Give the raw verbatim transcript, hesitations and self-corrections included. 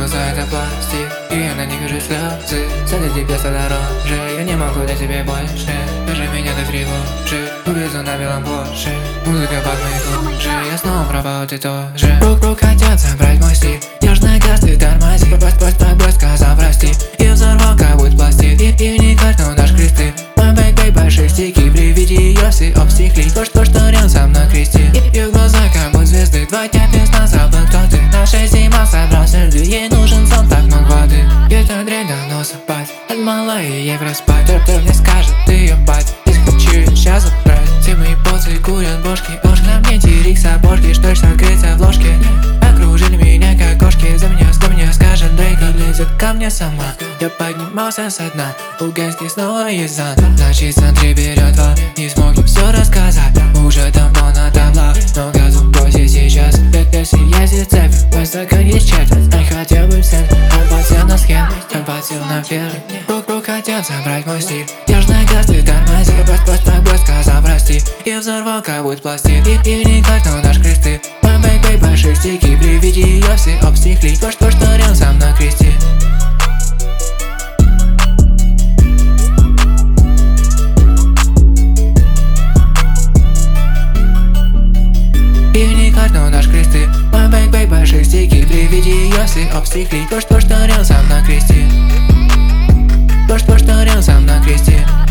глаза это пластик, и я на них вижу слезы. Сзади тебе стало дороже, я не могу дать тебе больше. Даже меня ты тревожишь, увезу на белом Порше. Музыка под моей кожей, я снова пропал, ты тоже. Рук, рук хотят забрать мой стиль, нежный газ ты тормози. Брось, брось, брось, сказал прости, и взорвал, как будто пластик. И, и не картнул наш кресты. Мой бэк-бэк большие стики, при виде ее все обстекли. То, что, что рядом со мной крести, ее глаза как будто звезды. Два дня без нас забыл, кто ты. Наша зима собрался льды, ей нужен сон, так много воды. Эта дрянь давно спать, от малой ей в распад. Кто мне скажет, ты ее бать, если хочу ее сейчас забрать. Все мои поцы курят бошки, ложь на мне тирик сапожки. Что ж открыться в ложке, окружили меня как кошки. За меня, за меня скажет Дрейк, лезет ко мне сама. Я поднимался со дна, у Гэнски снова есть зан. Значит, смотри, берет вал, не смог им все рассказать. Уже давно на таблах, но газу бросить сейчас. Если я здесь цепь, мой стакан есть четверть. Я хотел бы всем, он подсел на схем, он подсел на первый. Рук, рук хотят забрать мой стиль, нежный газ ты тормози. Брось, брось, брось, сказал прости, и взорвал, как будто пластик. И, и не картнул наш кресты. Мой бэк-бэк большие стики, при виде ее все обстекли. То, что, что рядом со мной крести. И не картнул наш кресты. Мой бэк-бэк большие стики, при виде ее все обстекли. То, что, что рядом со мной крести. То, что, что рядом со мной крести.